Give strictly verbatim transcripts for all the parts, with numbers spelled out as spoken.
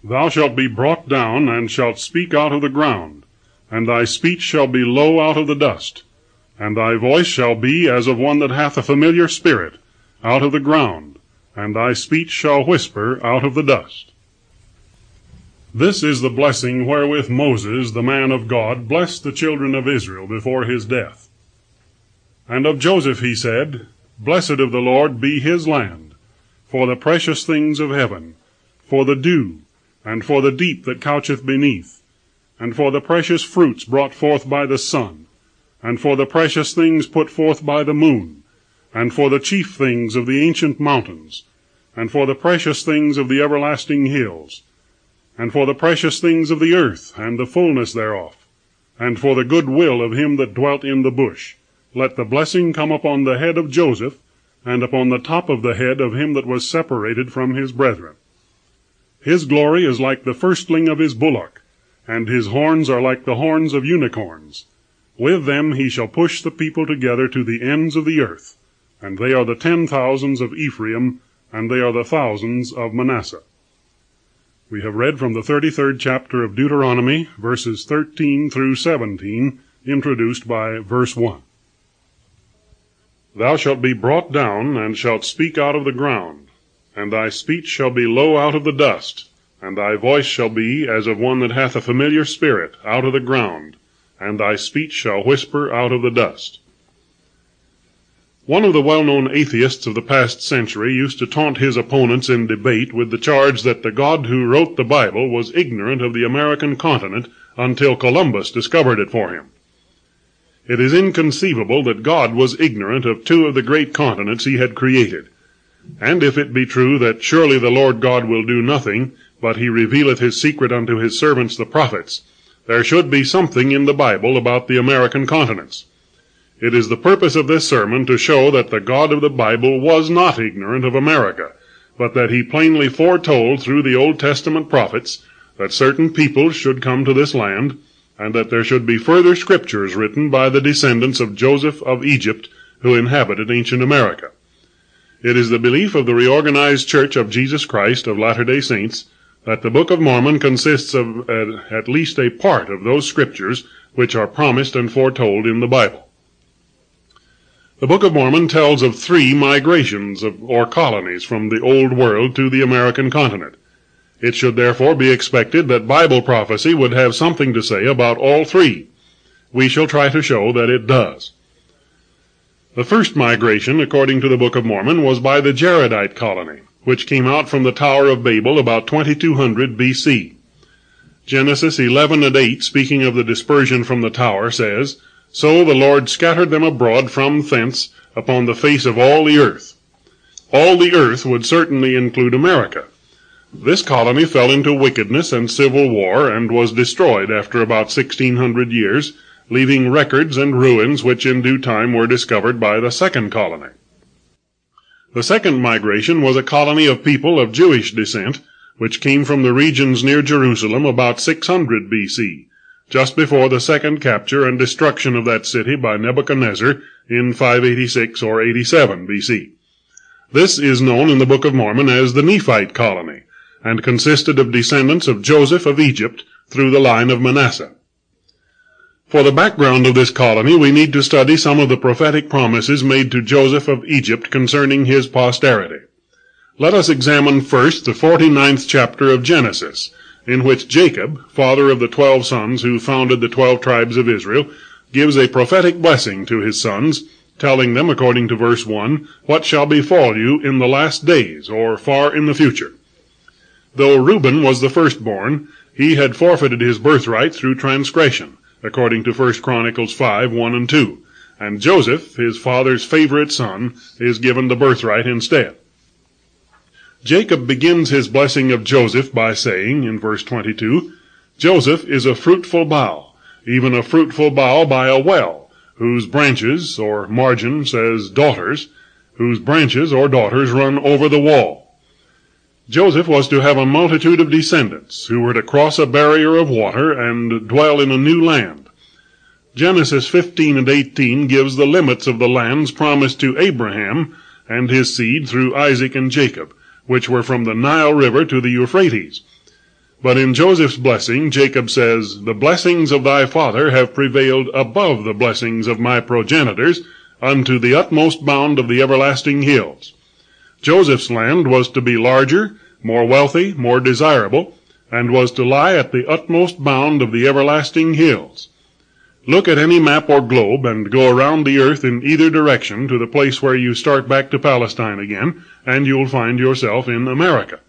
Thou shalt be brought down, and shalt speak out of the ground, and thy speech shall be low out of the dust, and thy voice shall be as of one that hath a familiar spirit, out of the ground, and thy speech shall whisper out of the dust. This is the blessing wherewith Moses, the man of God, blessed the children of Israel before his death. And of Joseph he said, Blessed of the Lord be his land, for the precious things of heaven, for the dew, and for the deep that coucheth beneath, and for the precious fruits brought forth by the sun, and for the precious things put forth by the moon, and for the chief things of the ancient mountains, and for the precious things of the everlasting hills, and for the precious things of the earth, and the fullness thereof, and for the good will of him that dwelt in the bush. Let the blessing come upon the head of Joseph, and upon the top of the head of him that was separated from his brethren. His glory is like the firstling of his bullock, and his horns are like the horns of unicorns. With them he shall push the people together to the ends of the earth, and they are the ten thousands of Ephraim, and they are the thousands of Manasseh. We have read from the thirty-third chapter of Deuteronomy, verses thirteen through seventeen, introduced by verse one. Thou shalt be brought down, and shalt speak out of the ground, and thy speech shall be low out of the dust, and thy voice shall be as of one that hath a familiar spirit, out of the ground, and thy speech shall whisper out of the dust. One of the well-known atheists of the past century used to taunt his opponents in debate with the charge that the God who wrote the Bible was ignorant of the American continent until Columbus discovered it for him. It is inconceivable that God was ignorant of two of the great continents he had created. And if it be true that surely the Lord God will do nothing, but he revealeth his secret unto his servants the prophets, there should be something in the Bible about the American continents. It is the purpose of this sermon to show that the God of the Bible was not ignorant of America, but that he plainly foretold through the Old Testament prophets that certain peoples should come to this land, and that there should be further scriptures written by the descendants of Joseph of Egypt who inhabited ancient America. It is the belief of the reorganized Church of Jesus Christ of Latter-day Saints that the Book of Mormon consists of uh, at least a part of those scriptures which are promised and foretold in the Bible. The Book of Mormon tells of three migrations of, or colonies from the Old World to the American continent. It should therefore be expected that Bible prophecy would have something to say about all three. We shall try to show that it does. The first migration, according to the Book of Mormon, was by the Jaredite colony, which came out from the Tower of Babel about twenty-two hundred B C. Genesis eleven and eight, speaking of the dispersion from the tower, says, So the Lord scattered them abroad from thence upon the face of all the earth. All the earth would certainly include America. This colony fell into wickedness and civil war, and was destroyed after about sixteen hundred years, leaving records and ruins which in due time were discovered by the second colony. The second migration was a colony of people of Jewish descent, which came from the regions near Jerusalem about six hundred B C, just before the second capture and destruction of that city by Nebuchadnezzar in five eighty-six or eighty-seven B C. This is known in the Book of Mormon as the Nephite colony, and consisted of descendants of Joseph of Egypt through the line of Manasseh. For the background of this colony, we need to study some of the prophetic promises made to Joseph of Egypt concerning his posterity. Let us examine first the forty-ninth chapter of Genesis, in which Jacob, father of the twelve sons who founded the twelve tribes of Israel, gives a prophetic blessing to his sons, telling them, according to verse one, what shall befall you in the last days, or far in the future. Though Reuben was the firstborn, he had forfeited his birthright through transgression, according to First Chronicles five, one and two, and Joseph, his father's favorite son, is given the birthright instead. Jacob begins his blessing of Joseph by saying, in verse twenty-two, Joseph is a fruitful bough, even a fruitful bough by a well, whose branches, or margin says daughters, whose branches or daughters run over the wall. Joseph was to have a multitude of descendants, who were to cross a barrier of water and dwell in a new land. Genesis fifteen and eighteen gives the limits of the lands promised to Abraham and his seed through Isaac and Jacob, which were from the Nile River to the Euphrates. But in Joseph's blessing, Jacob says, "The blessings of thy father have prevailed above the blessings of my progenitors unto the utmost bound of the everlasting hills." Joseph's land was to be larger, more wealthy, more desirable, and was to lie at the utmost bound of the everlasting hills. Look at any map or globe and go around the earth in either direction to the place where you start back to Palestine again, and you'll find yourself in America.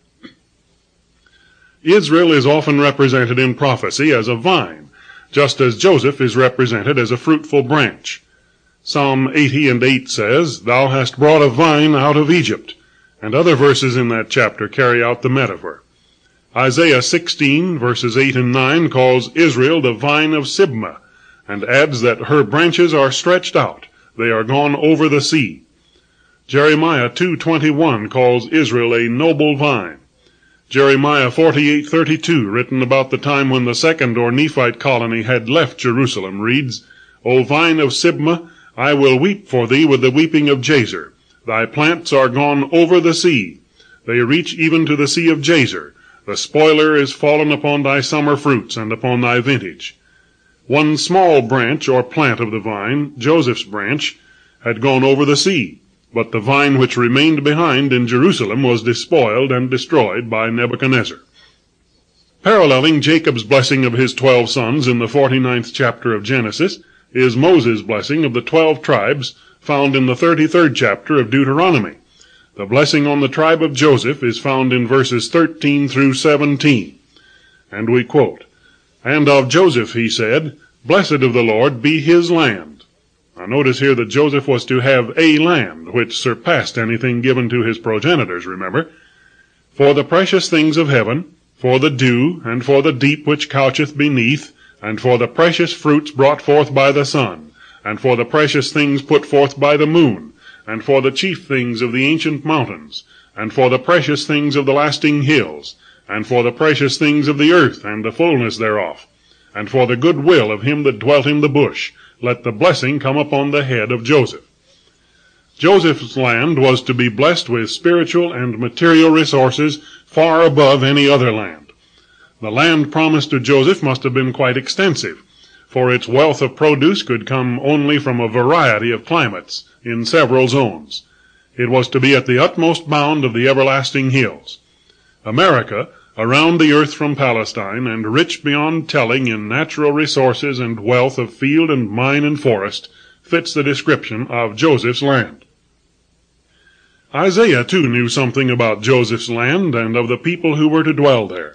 Israel is often represented in prophecy as a vine, just as Joseph is represented as a fruitful branch. Psalm eighty and eight says, "Thou hast brought a vine out of Egypt," and other verses in that chapter carry out the metaphor. Isaiah sixteen, verses eight and nine, calls Israel the vine of Sibmah, and adds that her branches are stretched out, they are gone over the sea. Jeremiah two twenty-one calls Israel a noble vine. Jeremiah forty-eight thirty-two, written about the time when the second or Nephite colony had left Jerusalem, reads, "O vine of Sibmah, I will weep for thee with the weeping of Jazer. Thy plants are gone over the sea. They reach even to the sea of Jazer. The spoiler is fallen upon thy summer fruits and upon thy vintage." One small branch or plant of the vine, Joseph's branch, had gone over the sea, but the vine which remained behind in Jerusalem was despoiled and destroyed by Nebuchadnezzar. Paralleling Jacob's blessing of his twelve sons in the forty-ninth chapter of Genesis is Moses' blessing of the twelve tribes found in the thirty-third chapter of Deuteronomy. The blessing on the tribe of Joseph is found in verses thirteen through seventeen. And we quote, "And of Joseph he said, Blessed of the Lord be his land." Now notice here that Joseph was to have a land, which surpassed anything given to his progenitors, remember. "For the precious things of heaven, for the dew, and for the deep which coucheth beneath, and for the precious fruits brought forth by the sun, and for the precious things put forth by the moon, and for the chief things of the ancient mountains, and for the precious things of the lasting hills, and for the precious things of the earth and the fullness thereof, and for the good will of him that dwelt in the bush, let the blessing come upon the head of Joseph." Joseph's land was to be blessed with spiritual and material resources far above any other land. The land promised to Joseph must have been quite extensive, for its wealth of produce could come only from a variety of climates in several zones. It was to be at the utmost bound of the everlasting hills. America, around the earth from Palestine, and rich beyond telling in natural resources and wealth of field and mine and forest, fits the description of Joseph's land. Isaiah, too, knew something about Joseph's land and of the people who were to dwell there.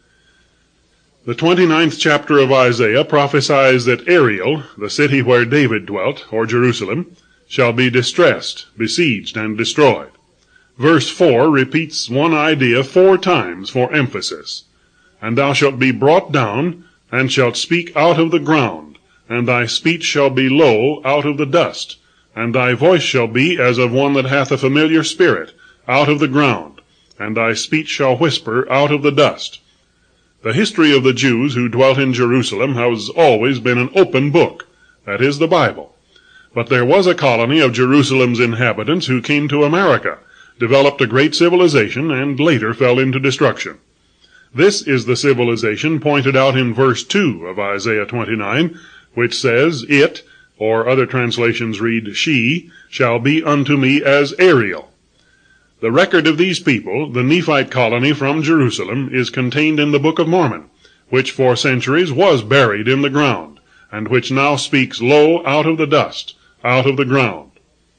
The twenty-ninth chapter of Isaiah prophesies that Ariel, the city where David dwelt, or Jerusalem, shall be distressed, besieged, and destroyed. Verse four repeats one idea four times for emphasis. "And thou shalt be brought down, and shalt speak out of the ground, and thy speech shall be low out of the dust, and thy voice shall be as of one that hath a familiar spirit, out of the ground, and thy speech shall whisper out of the dust." The history of the Jews who dwelt in Jerusalem has always been an open book. That is the Bible. But there was a colony of Jerusalem's inhabitants who came to America, developed a great civilization, and later fell into destruction. This is the civilization pointed out in verse two of Isaiah twenty-nine, which says, "It," or other translations read, "she, shall be unto me as Ariel." The record of these people, the Nephite colony from Jerusalem, is contained in the Book of Mormon, which for centuries was buried in the ground, and which now speaks low out of the dust, out of the ground.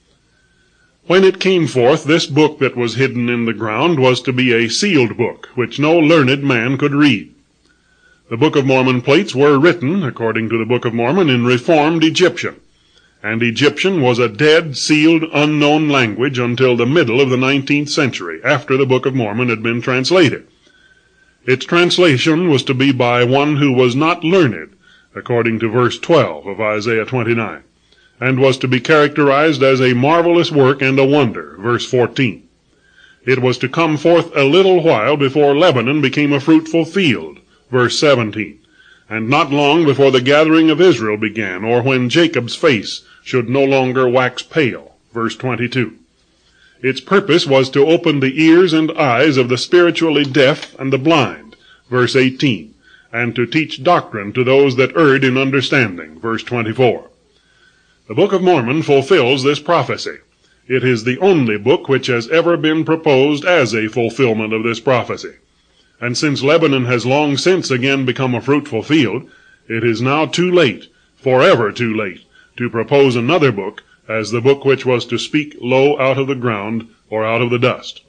When it came forth, this book that was hidden in the ground was to be a sealed book, which no learned man could read. The Book of Mormon plates were written, according to the Book of Mormon, in Reformed Egyptian, and Egyptian was a dead, sealed, unknown language until the middle of the nineteenth century, after the Book of Mormon had been translated. Its translation was to be by one who was not learned, according to verse twelve of Isaiah twenty-nine, and was to be characterized as a marvelous work and a wonder, verse fourteen. It was to come forth a little while before Lebanon became a fruitful field, verse seventeen, and not long before the gathering of Israel began, or when Jacob's face should no longer wax pale, verse twenty-two. Its purpose was to open the ears and eyes of the spiritually deaf and the blind, verse eighteen, and to teach doctrine to those that erred in understanding, verse twenty-four. The Book of Mormon fulfills this prophecy. It is the only book which has ever been proposed as a fulfillment of this prophecy. And since Lebanon has long since again become a fruitful field, it is now too late, forever too late, to propose another book as the book which was to speak low out of the ground or out of the dust.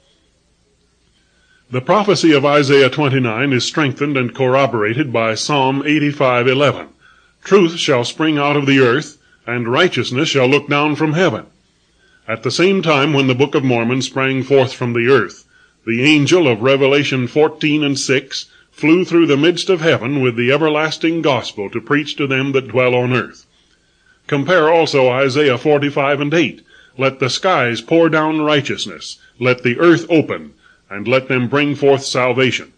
The prophecy of Isaiah twenty-nine is strengthened and corroborated by Psalm eighty-five eleven. Truth shall spring out of the earth, and righteousness shall look down from heaven. At the same time when the Book of Mormon sprang forth from the earth, the angel of Revelation fourteen and six flew through the midst of heaven with the everlasting gospel to preach to them that dwell on earth. Compare also Isaiah forty-five and eight. Let the skies pour down righteousness, let the earth open, and let them bring forth salvation.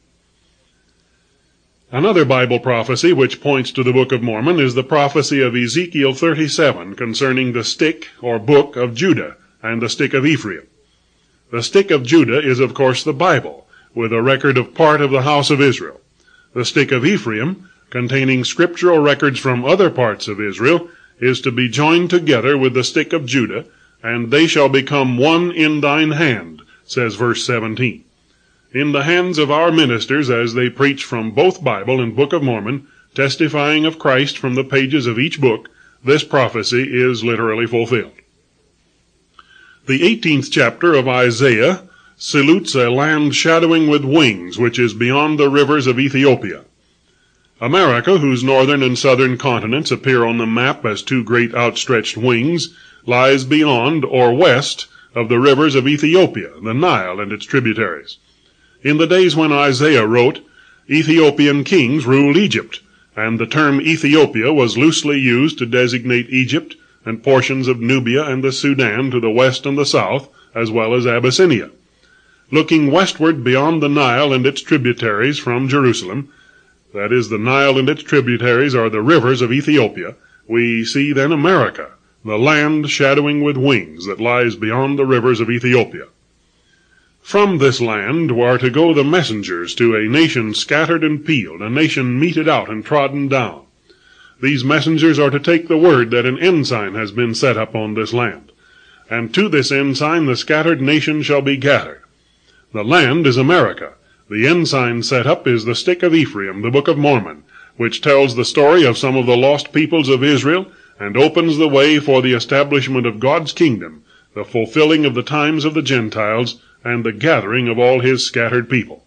Another Bible prophecy which points to the Book of Mormon is the prophecy of Ezekiel thirty-seven concerning the stick or book of Judah and the stick of Ephraim. The stick of Judah is of course the Bible, with a record of part of the house of Israel. The stick of Ephraim, containing scriptural records from other parts of Israel, is to be joined together with the stick of Judah, and they shall become one in thine hand, says verse seventeen. In the hands of our ministers as they preach from both Bible and Book of Mormon, testifying of Christ from the pages of each book, this prophecy is literally fulfilled. The eighteenth chapter of Isaiah salutes a land shadowing with wings, which is beyond the rivers of Ethiopia. America, whose northern and southern continents appear on the map as two great outstretched wings, lies beyond or west of the rivers of Ethiopia, the Nile and its tributaries. In the days when Isaiah wrote, Ethiopian kings ruled Egypt, and the term Ethiopia was loosely used to designate Egypt and portions of Nubia and the Sudan to the west and the south, as well as Abyssinia. Looking westward beyond the Nile and its tributaries from Jerusalem, that is, the Nile and its tributaries are the rivers of Ethiopia, we see then America, the land shadowing with wings that lies beyond the rivers of Ethiopia. From this land are to go the messengers to a nation scattered and peeled, a nation meted out and trodden down. These messengers are to take the word that an ensign has been set up on this land, and to this ensign the scattered nation shall be gathered. The land is America. The ensign set up is the stick of Ephraim, the Book of Mormon, which tells the story of some of the lost peoples of Israel and opens the way for the establishment of God's kingdom, the fulfilling of the times of the Gentiles, and the gathering of all his scattered people.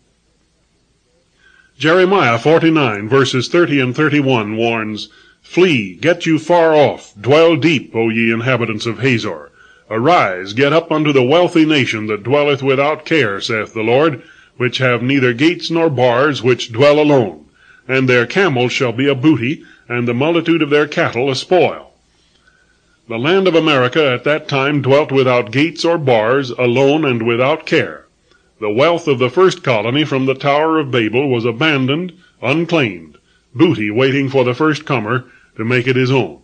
Jeremiah forty-nine, verses thirty and thirty-one warns, Flee, get you far off, dwell deep, O ye inhabitants of Hazor. Arise, get up unto the wealthy nation that dwelleth without care, saith the Lord, which have neither gates nor bars, which dwell alone. And their camels shall be a booty, and the multitude of their cattle a spoil. The land of America at that time dwelt without gates or bars, alone and without care. The wealth of the first colony from the Tower of Babel was abandoned, unclaimed, booty waiting for the first comer to make it his own.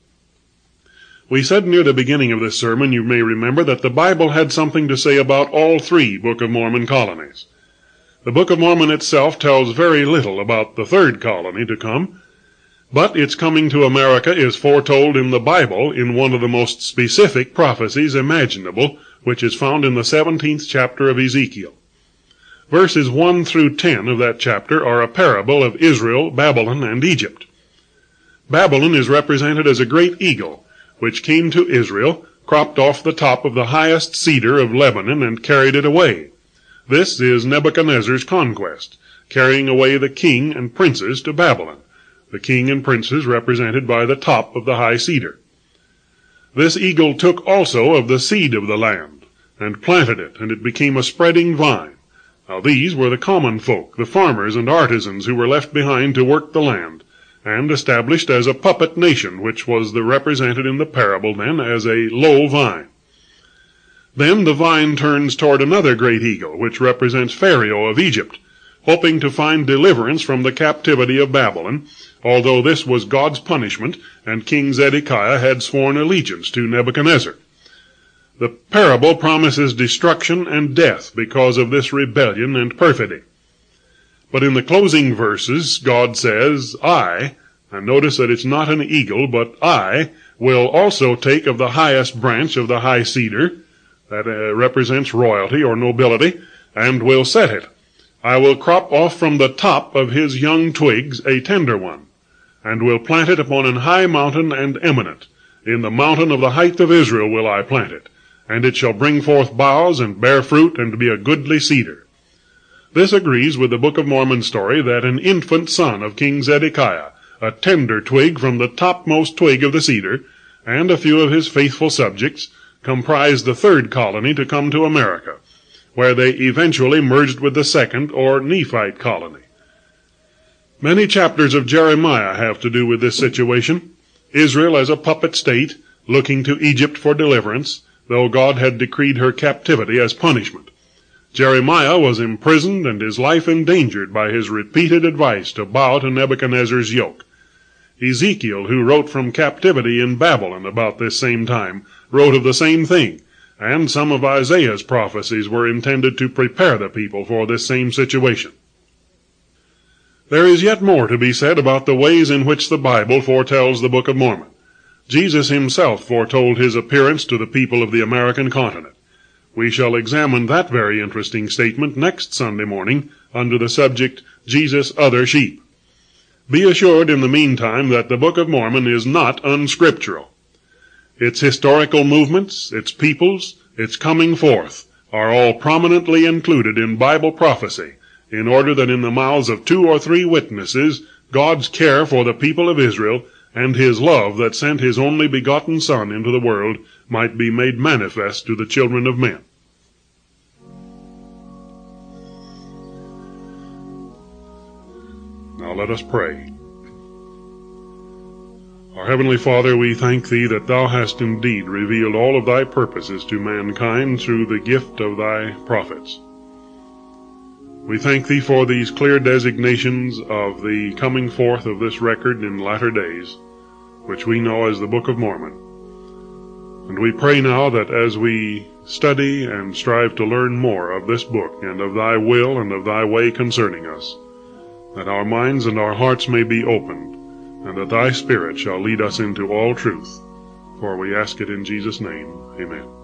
We said near the beginning of this sermon, you may remember, that the Bible had something to say about all three Book of Mormon colonies. The Book of Mormon itself tells very little about the third colony to come, but its coming to America is foretold in the Bible in one of the most specific prophecies imaginable, which is found in the seventeenth chapter of Ezekiel. Verses one through ten of that chapter are a parable of Israel, Babylon, and Egypt. Babylon is represented as a great eagle, which came to Israel, cropped off the top of the highest cedar of Lebanon, and carried it away. This is Nebuchadnezzar's conquest, carrying away the king and princes to Babylon, the king and princes represented by the top of the high cedar. This eagle took also of the seed of the land, and planted it, and it became a spreading vine. Now these were the common folk, the farmers and artisans who were left behind to work the land, and established as a puppet nation, which was the represented in the parable then as a low vine. Then the vine turns toward another great eagle, which represents Pharaoh of Egypt, hoping to find deliverance from the captivity of Babylon, although this was God's punishment, and King Zedekiah had sworn allegiance to Nebuchadnezzar. The parable promises destruction and death because of this rebellion and perfidy. But in the closing verses, God says, I, and notice that it's not an eagle, but I, will also take of the highest branch of the high cedar, that uh, represents royalty or nobility, and will set it. I will crop off from the top of his young twigs a tender one, and will plant it upon an high mountain and eminent. In the mountain of the height of Israel will I plant it, and it shall bring forth boughs and bear fruit, and be a goodly cedar. This agrees with the Book of Mormon story that an infant son of King Zedekiah, a tender twig from the topmost twig of the cedar, and a few of his faithful subjects, comprised the third colony to come to America, where they eventually merged with the second, or Nephite colony. Many chapters of Jeremiah have to do with this situation. Israel as a puppet state, looking to Egypt for deliverance, though God had decreed her captivity as punishment. Jeremiah was imprisoned and his life endangered by his repeated advice to bow to Nebuchadnezzar's yoke. Ezekiel, who wrote from captivity in Babylon about this same time, wrote of the same thing, and some of Isaiah's prophecies were intended to prepare the people for this same situation. There is yet more to be said about the ways in which the Bible foretells the Book of Mormon. Jesus himself foretold his appearance to the people of the American continent. We shall examine that very interesting statement next Sunday morning under the subject, Jesus' Other Sheep. Be assured in the meantime that the Book of Mormon is not unscriptural. Its historical movements, its peoples, its coming forth, are all prominently included in Bible prophecy, in order that in the mouths of two or three witnesses, God's care for the people of Israel, and his love that sent his only begotten Son into the world, might be made manifest to the children of men. Now let us pray. Our Heavenly Father, we thank Thee that Thou hast indeed revealed all of Thy purposes to mankind through the gift of Thy prophets. We thank Thee for these clear designations of the coming forth of this record in latter days, which we know as the Book of Mormon. And we pray now that as we study and strive to learn more of this book and of Thy will and of Thy way concerning us, that our minds and our hearts may be opened, and that Thy Spirit shall lead us into all truth. For we ask it in Jesus' name. Amen.